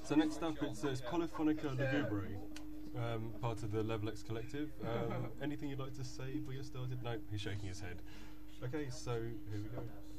So next up, it's Polyphonica Lugubre, part of the Level X Collective. Anything you'd like to say before you get started? No, he's shaking his head. Okay, so here we go.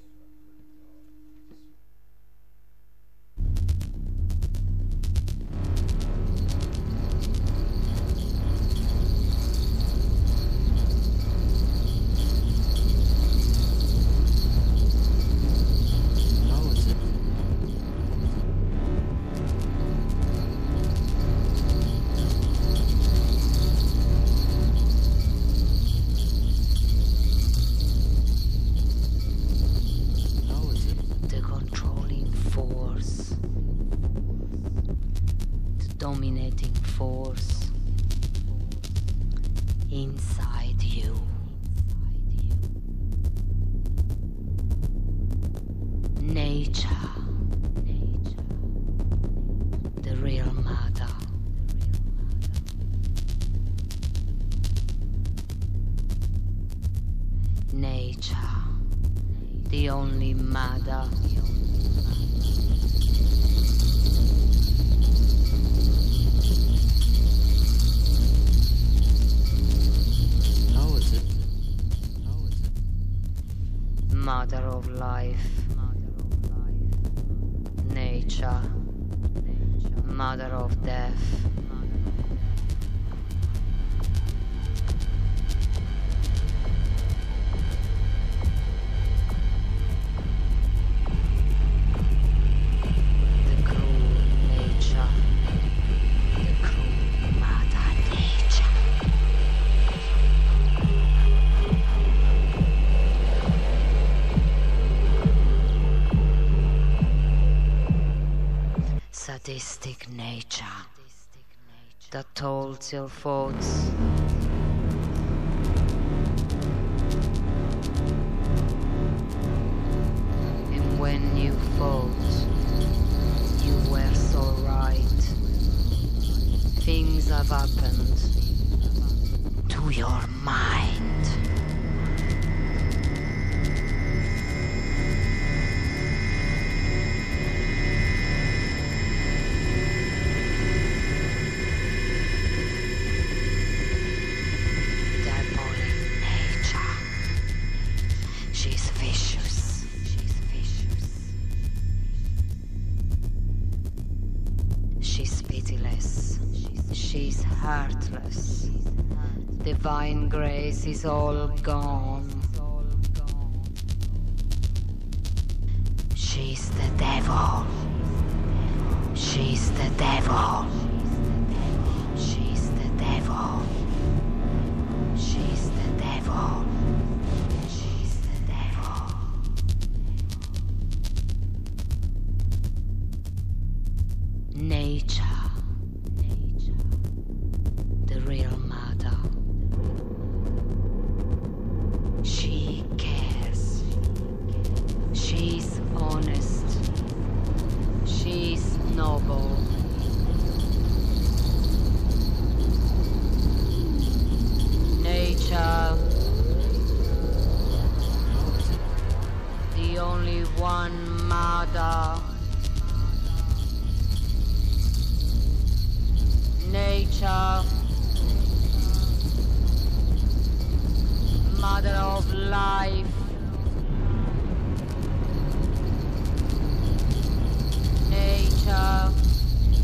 Dominating force inside you. Nature, the real matter. Nature, the only matter. Mother of life, nature, mother of death. The cruel nature, the cruel mother nature. Sadistic nature that holds your thoughts. And when you thought you were so right, things have happened to your mind. She's heartless. Divine grace is all gone. She's the devil. She's the devil. She's the devil. She's the devil. She's the devil. Nature. The real mother. She cares. She's honest. She's noble. Nature. The only one mother. Nature. Mother of life. Nature.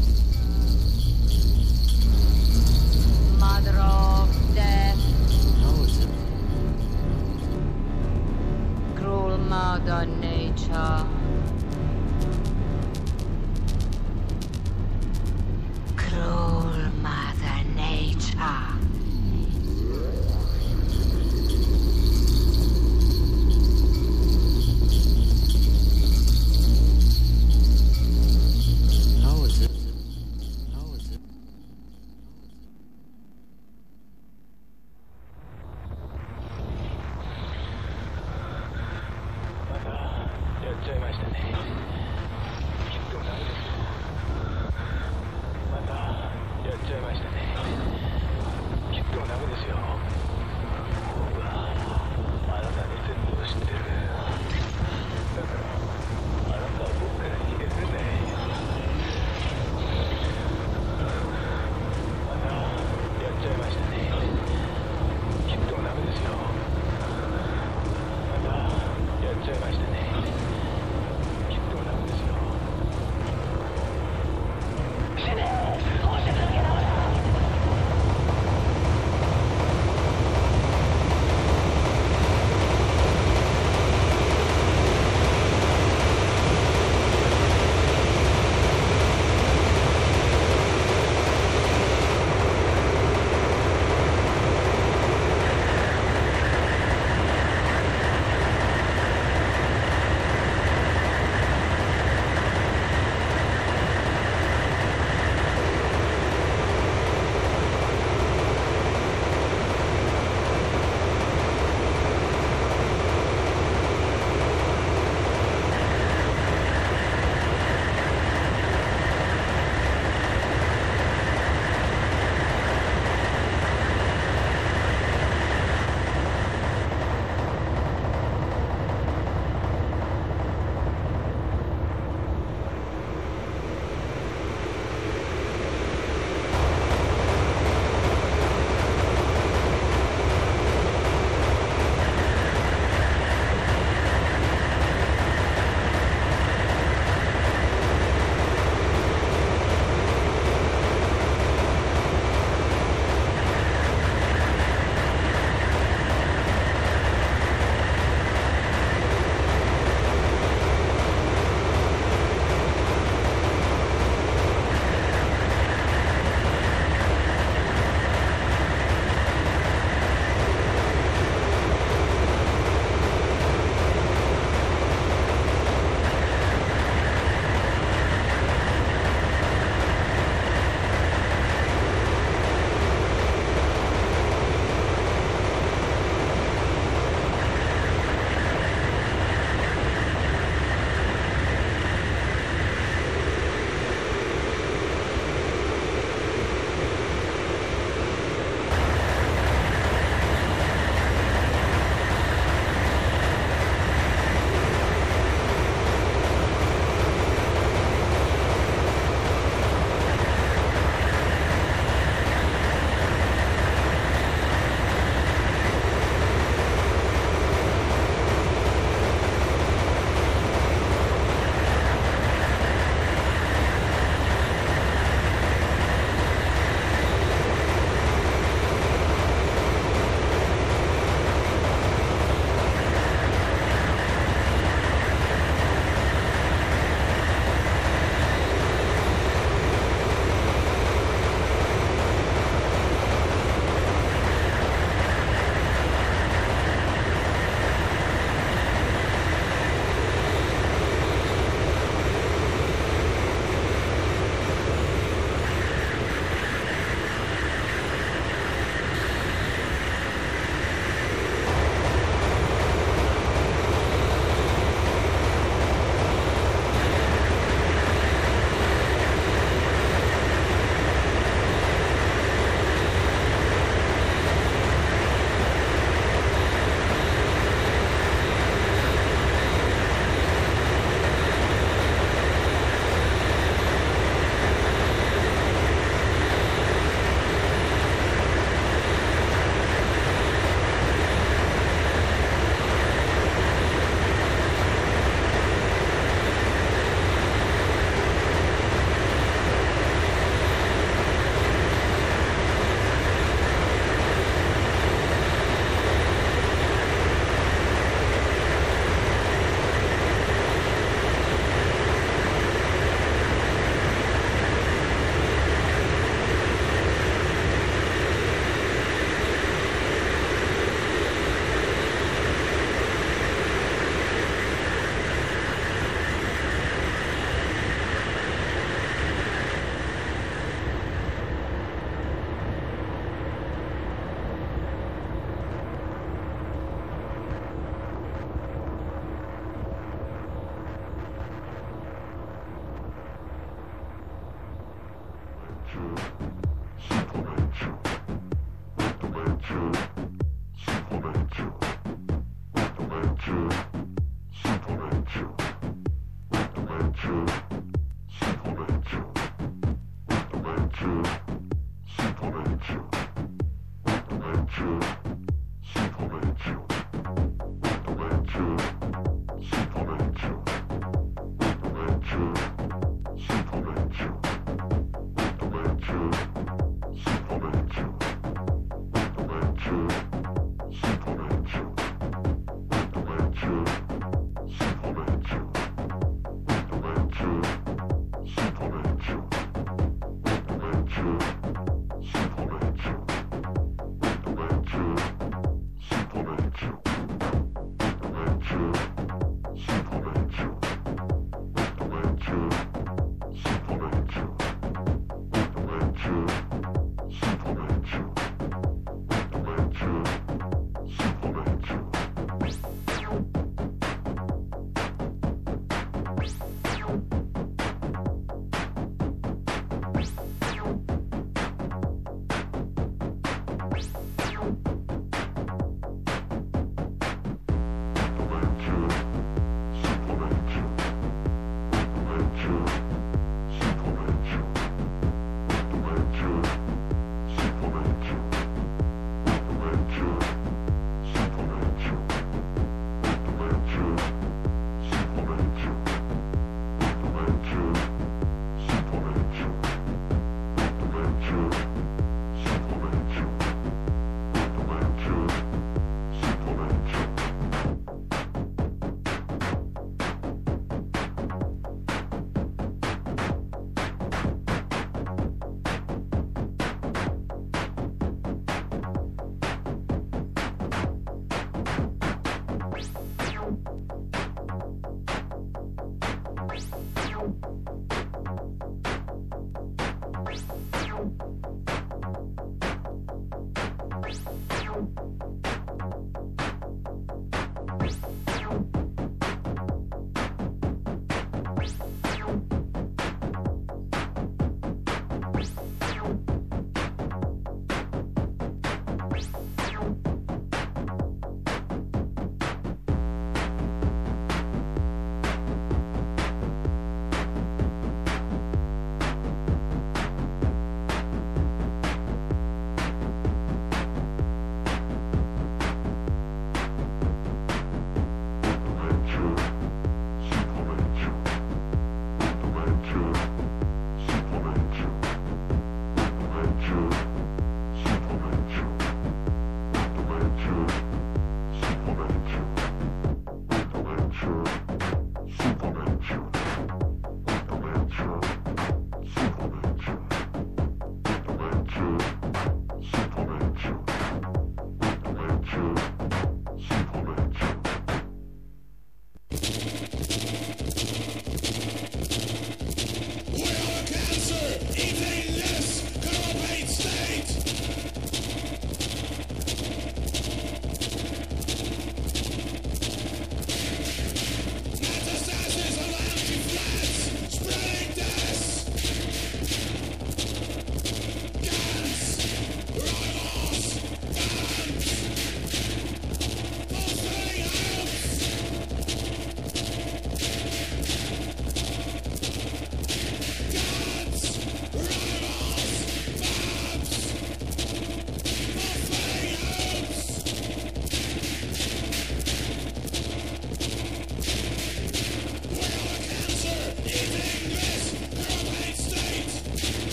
Suplemental.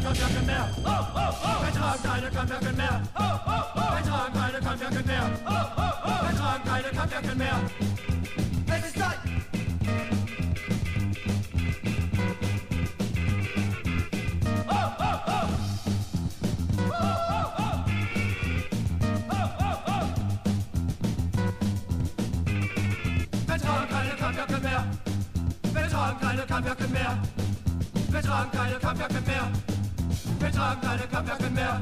Kampfjacken mehr. Wir tragen keine Kampfjacken mehr. Wir tragen keine Kampfjacken mehr. Wir tragen keine Kampfjacken mehr. Es ist Zeit. Wir tragen keine Kampfjacken mehr. Wir tragen keine Kampfjacken mehr. Wir tragen keine Kampfjacken mehr. Wir tragen keine Kampfjacken mehr.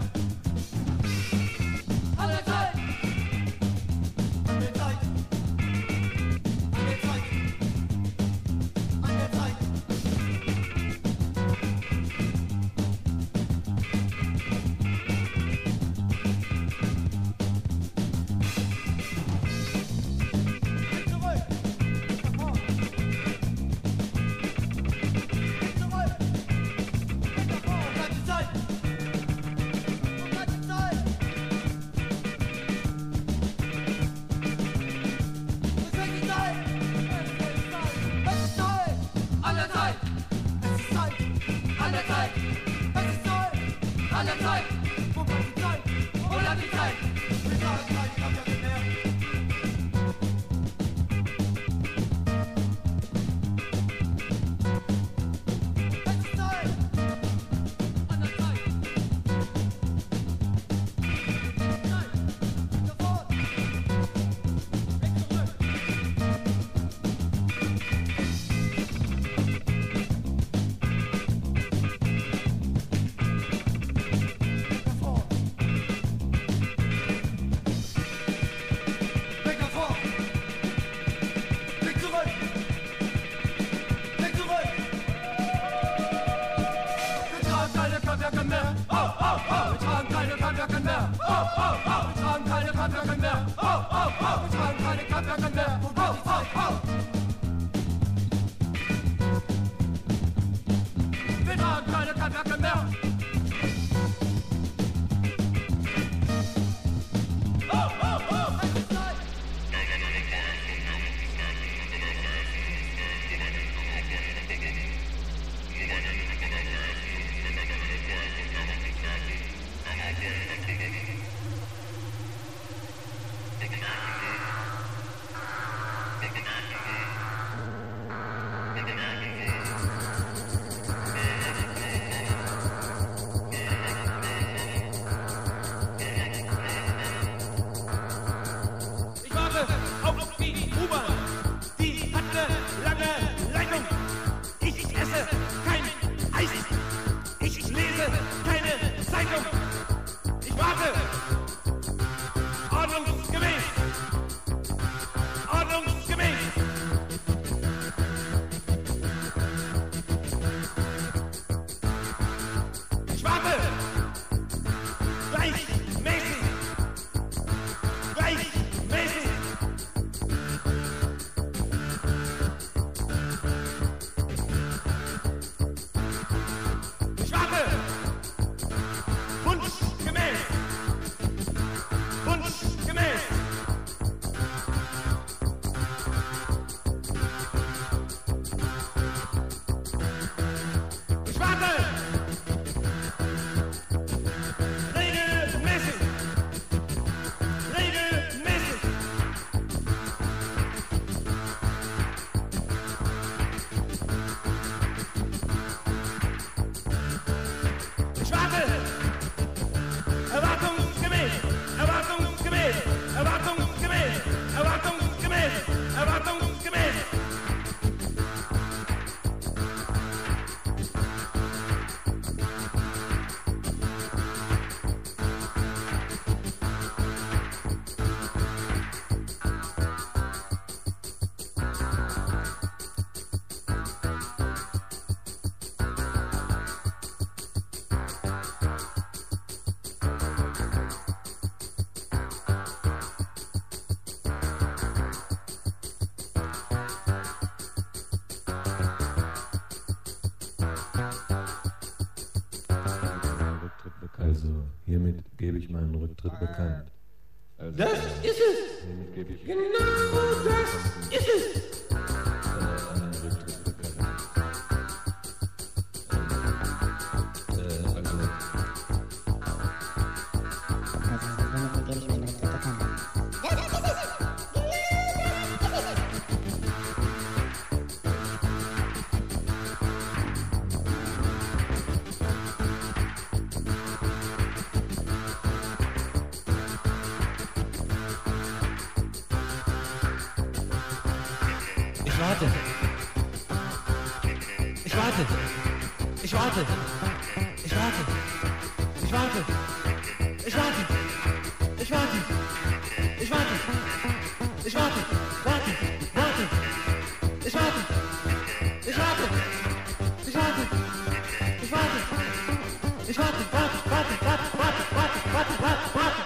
An der Zeit! An der Zeit! An der Zeit! An der Zeit! Geht zurück! Geht nach vorne! Geht zurück! Geht nach vorne! Bleibt die Zeit! Bleibt die Zeit! Es wird die Zeit! Es ist Zeit! An der Zeit! Es ist Zeit! An der Zeit! Es ist Zeit! An der Zeit! Wo bleibt die Zeit? Wo bleibt die Zeit? Wir tragen keine Kampfjacken mehr. Es ist Zeit! An der Zeit! Zeit! Sofort! Weg zurück! Weg davor! Weg zurück! Weg zurück! Wir tragen keine Kampfjacken mehr! Wir tragen keine Kampfjacken mehr! Wir tragen keine Kampfjacken mehr! Wir tragen keine Kampfjacken mehr! Wo bleibt die Zeit? Wir tragen keine Kampfjacken mehr! Es ist Zeit! Ich warte auf die U-Bahn. Die hat eine lange Leitung. Ich esse kein Eis. Ich lese keine Zeitung. Ich warte. Ordnungsgemäß. Ordnungsgemäß. Ich warte. Gleichmäßig. Gleichmäßig. Ich warte. Wunschgemäß. Wunschgemäß. Ich warte. Regelmäßig. Regelmäßig. Ich warte. Erwartungsgemäß. Erwartungsgemäß. Erwartungsgemäß. Erwartungsgemäß. Erwartungsgemäß. Also, hiermit gebe ich meinen Rücktritt bekannt. Das ist es. Hiermit gebe ich Genau das ist es. meinen Rücktritt bekannt. Also, warte. Ich warte. Ich warte. Ich warte. Ich warte. Ich warte. Ich warte. Ich warte. Ich warte. Warte. Warte. Ich warte. Ich warte. Ich warte. Ich warte. Ich warte. Warte. Warte. Warte. Warte. Warte. Warte. Warte. Warte.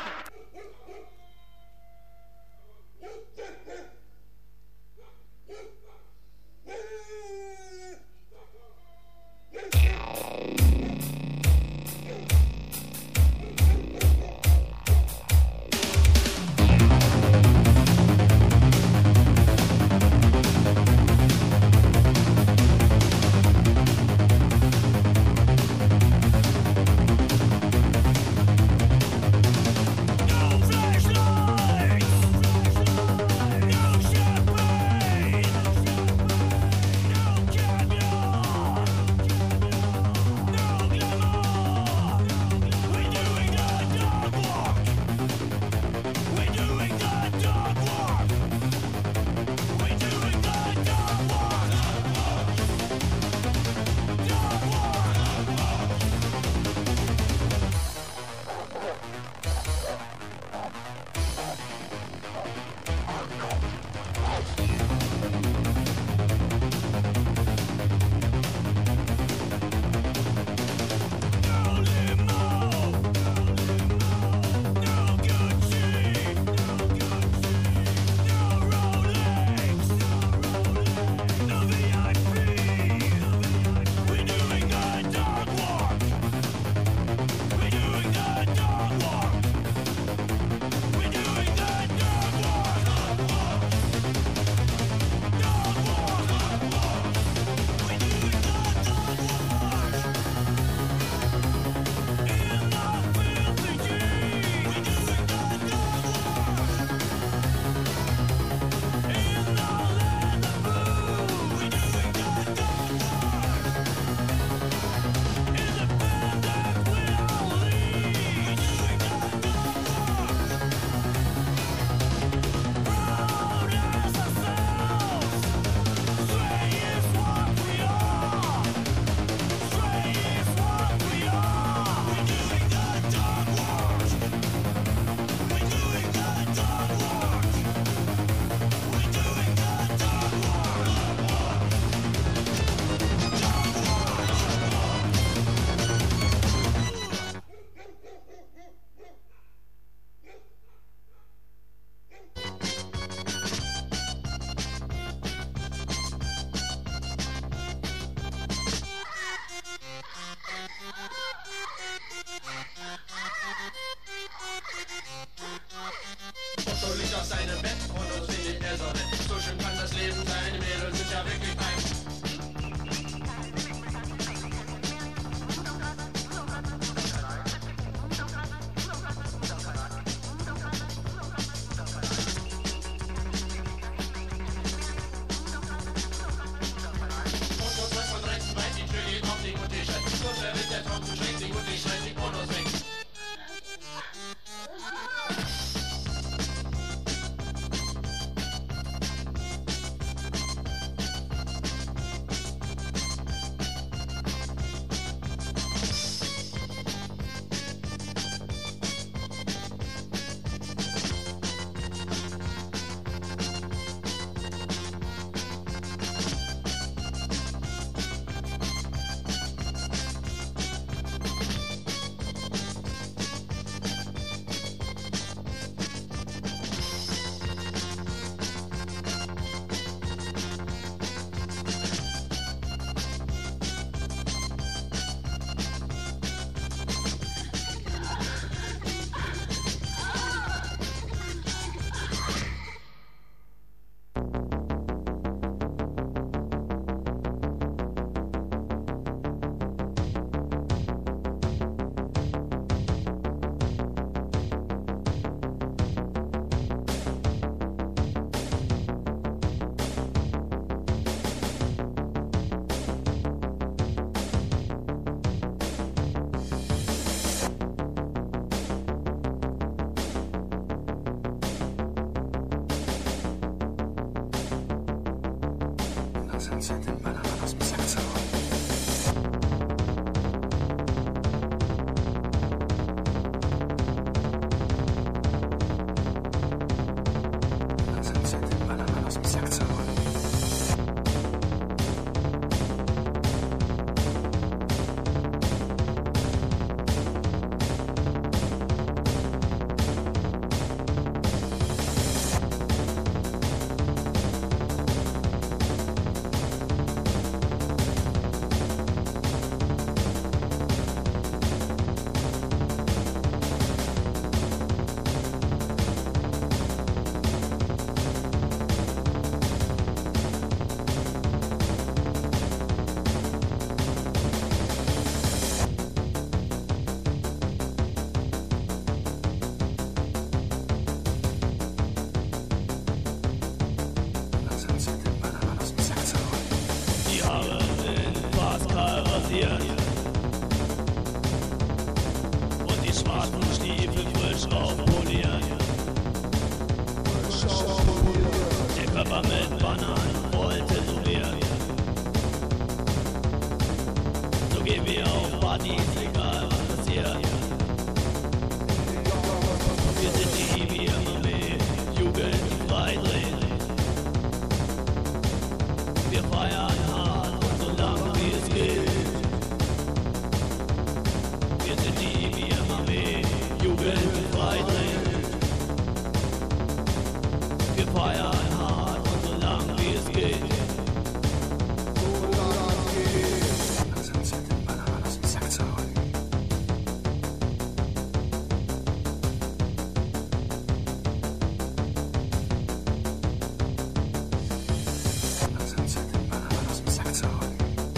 Sunset den Bananen aus dem Sack zu hauen. Sunset den Bananen aus dem Sack zu hauen. Die Haare sind fast kahl rasiert und die schwarzen Stiefel frisch aufpoliert. Der Körper mit Bananen voll tätowiert. So gehen wir auf Partys, egal was passiert. Wir sind die BMAW, Jugend freidrehen. Wir feiern hart und so lang wie es geht. Wir sind die BMAW, Jugend freidrehen. Wir feiern hart und so lang wie es geht. Sunset den Bananen aus dem Sack zu hauen. Sunset den Bananen aus dem Sack zu hauen.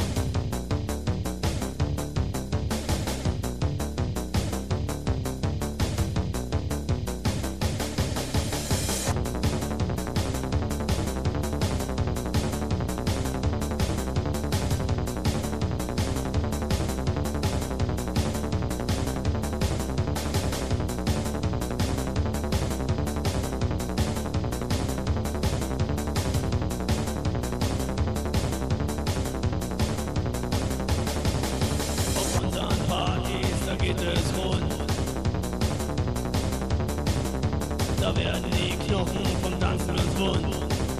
Auf unseren Partys, da geht es rund. Da werden die Knochen vom Tanzen uns wund.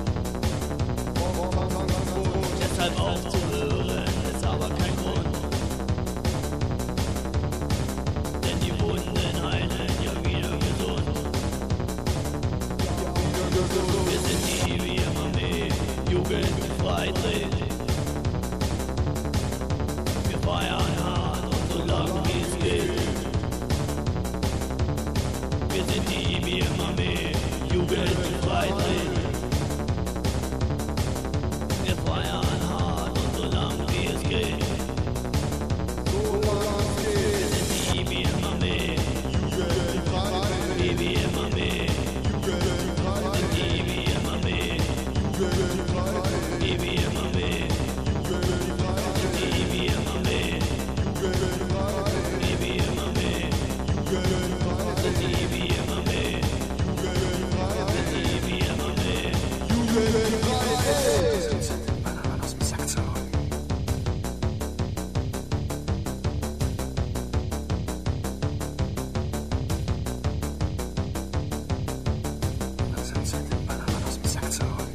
Deshalb aufzuhören ist aber kein Grund. Denn die Wunden heilen ja wieder gesund. Wir sind die BMAW, Jugend freidrehen. Wir feiern hart und so lang wie es geht. Wir sind die BMAW, Jugend freidrehen. Wir feiern hart und so lang wie es geht. Wir sind die BMAW, die BMAW. Wir sind die BMAW, die BMAW. Sunset den Bananen aus dem Sack zu hauen. Sunset den Bananen aus dem Sack zu hauen.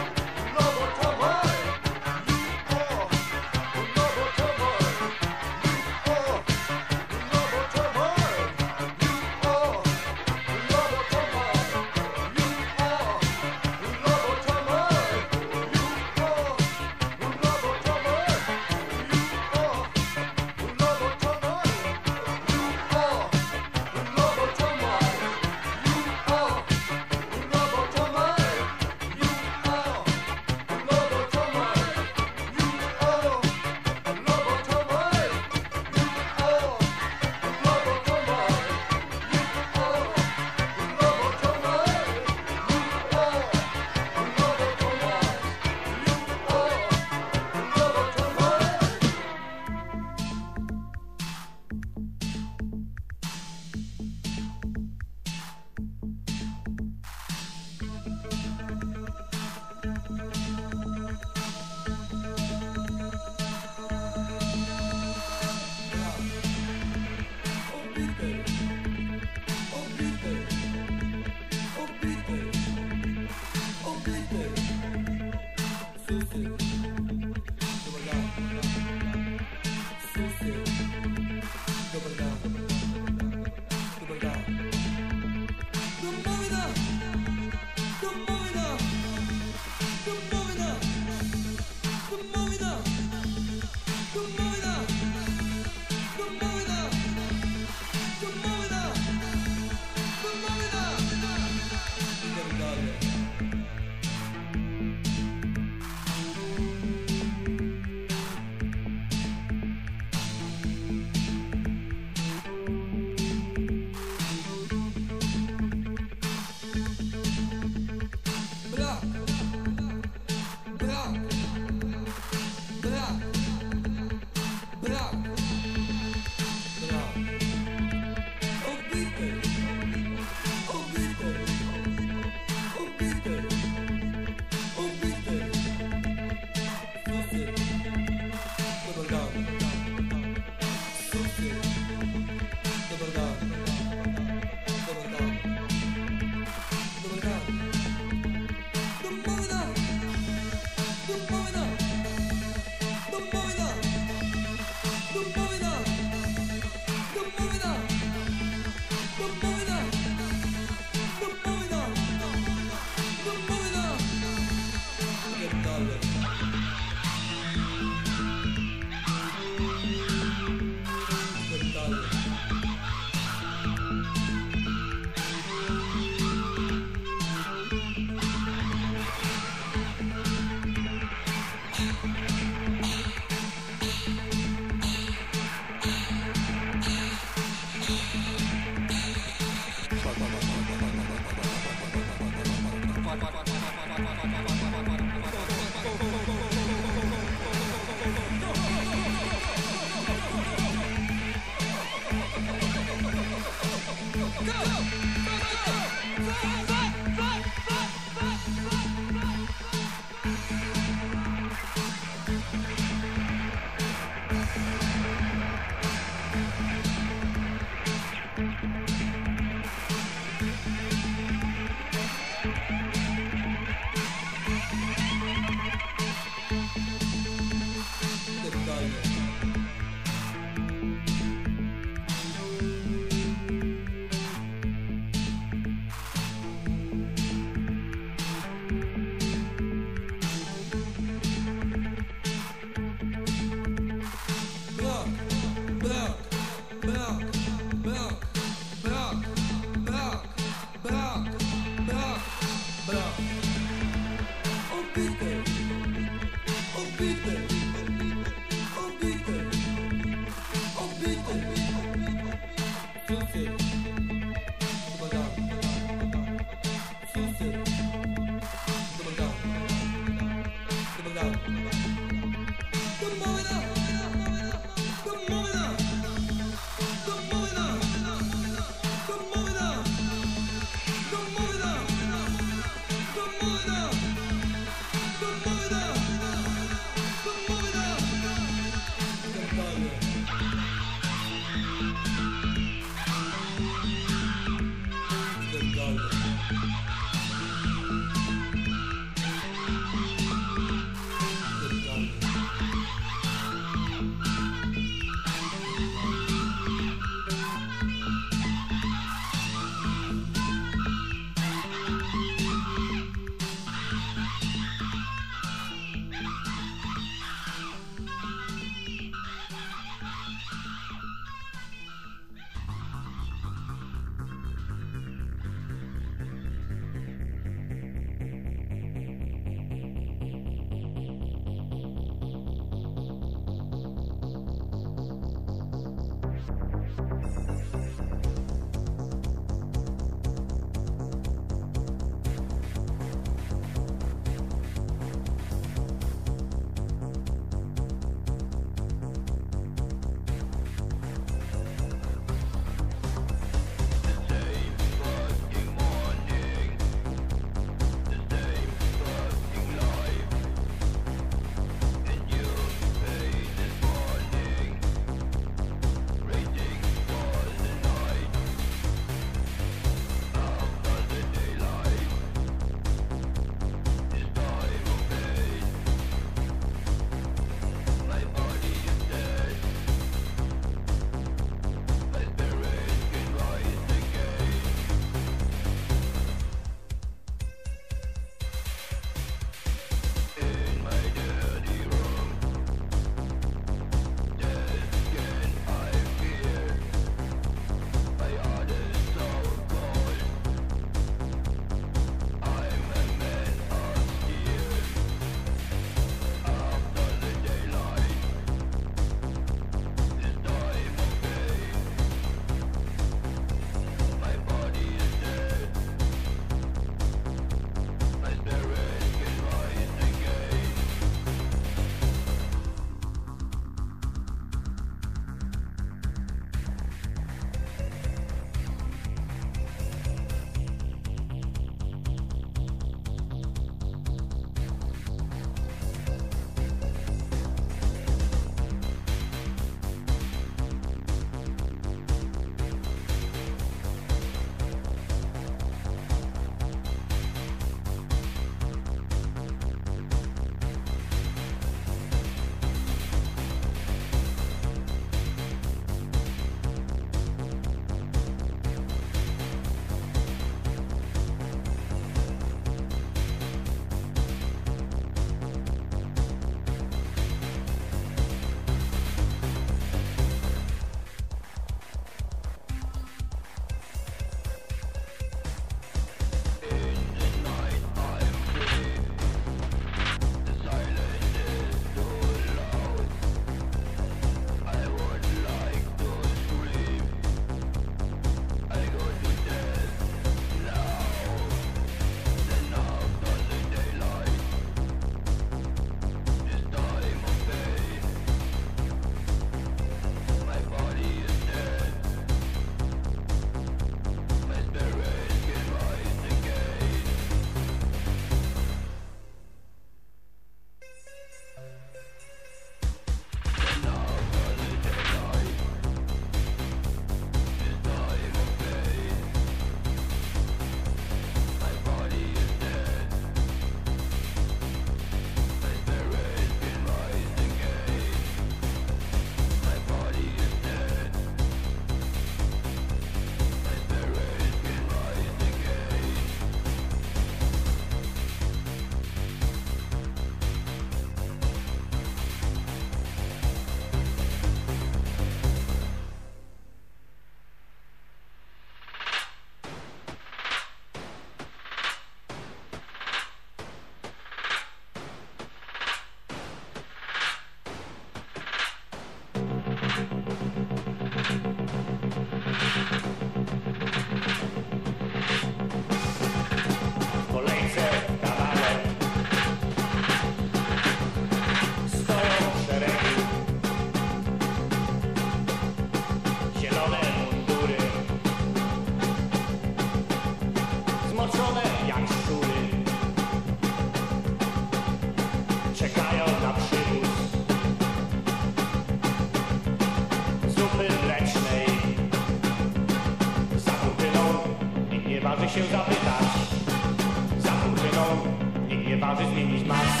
waży się zapytać. Za kurtyną nikt nie waży zmienić maski.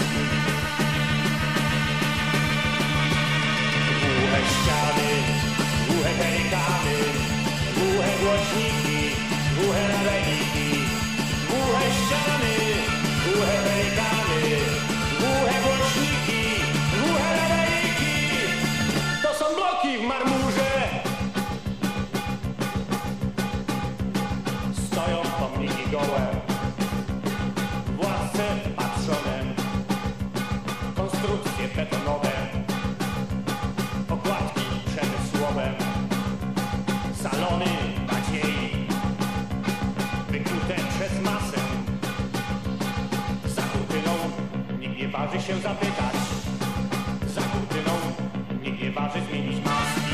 Głuche ściany, głuche pelikany, głuche głośniki, głuche nadajniki. Głuche ściany, głuche pelikany, głuche głośniki, głuche nadajniki. To są bloki w marmurze. Stoją pomniki gołe, władce patrzone, konstrukcje betonowe, okładki przemysłowe, salony nadziei, wykute przez masę. Za kurtyną nikt nie waży się zapytać, za kurtyną nikt nie waży zmienić maski.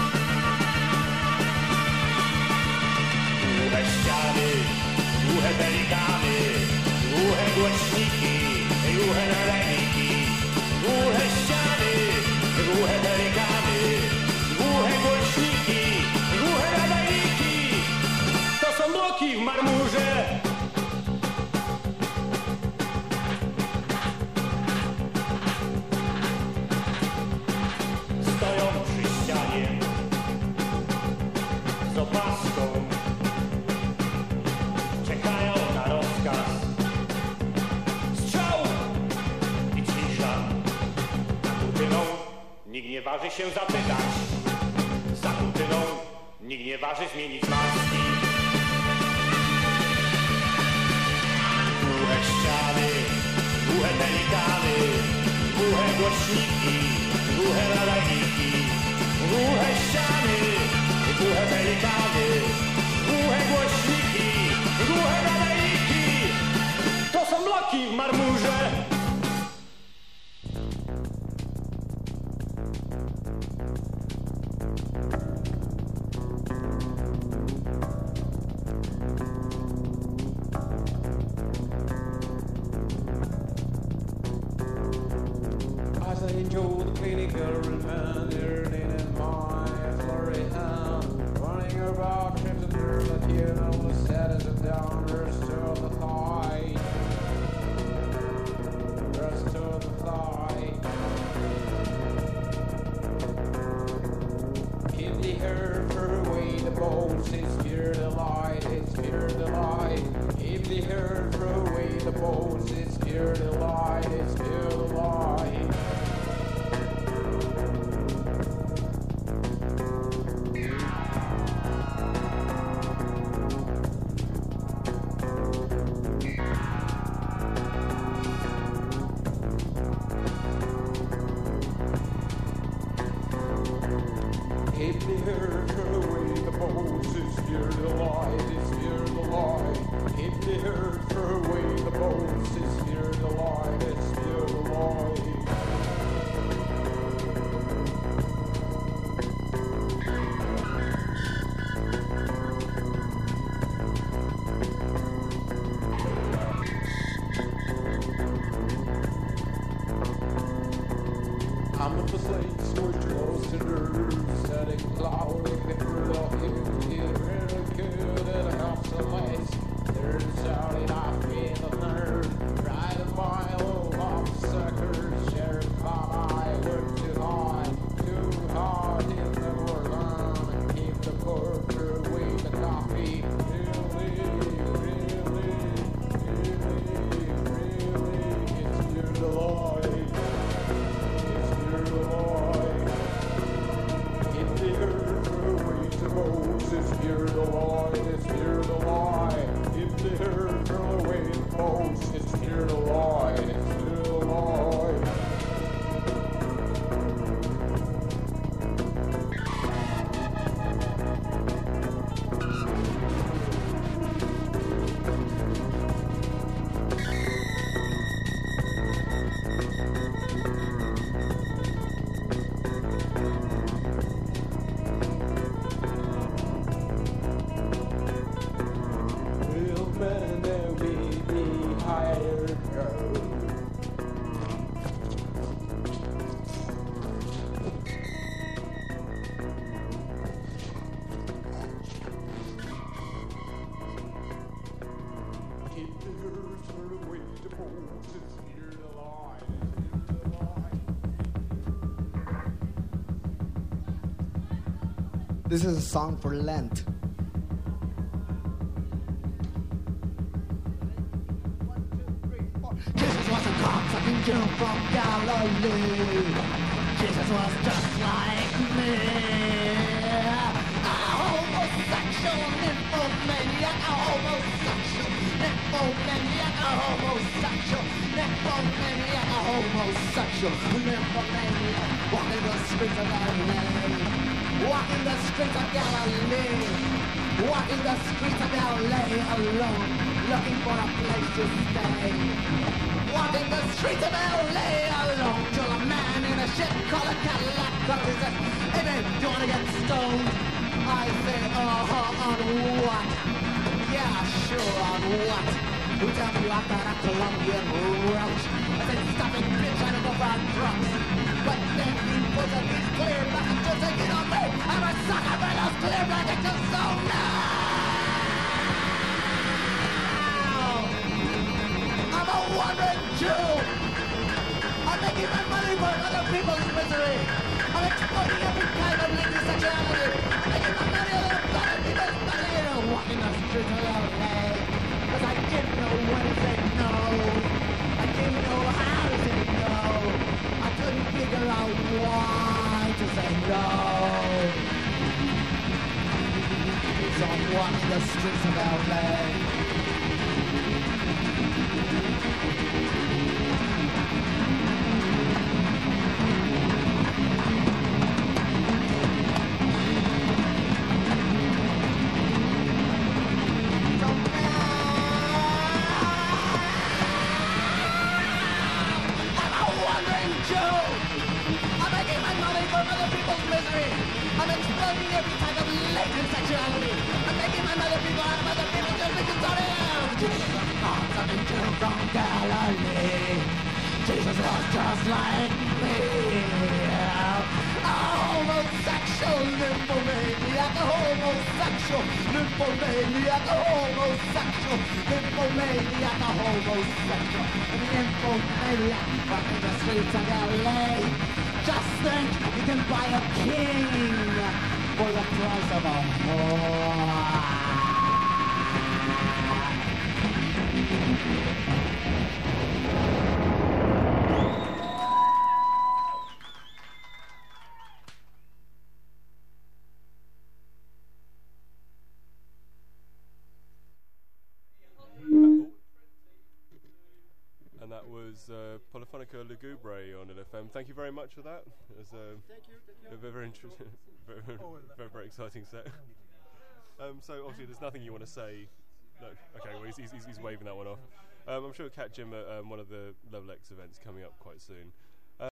Głuche ściany, głuche pelikany, głuche głośniki, głuche nadajniki. Głuche ściany, głuche pelikany, głuche głośniki, głuche nadajniki. To są bloki w marmurze. Stoją przy ścianie z opaską. Czekają na rozkaz. Strzał i cisza. Za kurtyną nikt nie waży się zapytać. Za kurtyną nikt nie waży zmienić maski. Głuche ściany, głuche pelikany, głuche głośniki, głuche nadajniki. Głuche ściany, głuche pelikany, głuche głośniki, głuche nadajniki. To są bloki w marmurze. As I enjoy the clinical remainder in my flurry hand, running about trips and nerves that you know the status of downers to the thigh. Rest to the thigh. Keep the herb for away the bones, it's pure delight, it's pure delight. Keep the herb for away the bones, it's pure delight, it's pure delight. Keep the herb away the bones, it's pure delight, it's pure delight. Keep the herb away the bones, it's pure delight, it's pure delight. I'm up a slate, switch close to nerves, static cloud, pepper, really good, and a helps the legs. There's a shouting off in the nerve, ride a mile off the suckers, sheriff thought I worked too hard, he'll never learn, keep the porter away the coffee, really, it's pure delight. It's pure delight, it's pure delight. If the herb throw away the bones, it's pure delight, it's pure delight. This is a song for Lent. Jesus was a cocksucking Jew from Galilee. Jesus was just like me. A homosexual nymphomaniac, a homosexual nymphomaniac, a homosexual nymphomaniac, a homosexual nymphomaniac. Walking the streets of Galilee. Walking the streets of Galilee. Walking the streets of LA alone, looking for a place to stay. Walking the streets of LA alone, till a man in a shit colored Cadillac comes and says, "Hey man, do you wanna get stoned?" I say, on what? Yeah, sure, on what? Who tells me I got a Colombian roach? I said, "Stop it, bitch, I don't go for drugs." But then he puts up these clear blankets just to get on me. I'm a sucker for those clear blankets, so now I'm a wandering Jew. I'm making my money for other people's misery. I'm exploiting every kind of lazy sexuality. I'm making my money on other people's misery. I'm walking the streets of LA, 'cause I didn't know when to say no. I didn't know how to say no. I couldn't figure out why to say no. So I'm walking the streets of LA. I'm exploiting every type of latent sexuality. I'm making my mother people out of other people just because I am. Jesus was something from Galilee. Jesus was just like me. A homosexual nymphomaniac, a homosexual nymphomaniac, a homosexual nymphomaniac, a homosexual nymphomaniac. Walking the streets of LA. Just think you can buy a king for the price of a whore. And that was Polyphonica Lugubre on LFM. Thank you very much for that. It was a very interesting, very exciting set. So obviously there's nothing you want to say. No, okay, well he's waving that one off. I'm sure we'll catch him at one of the Level X events coming up quite soon.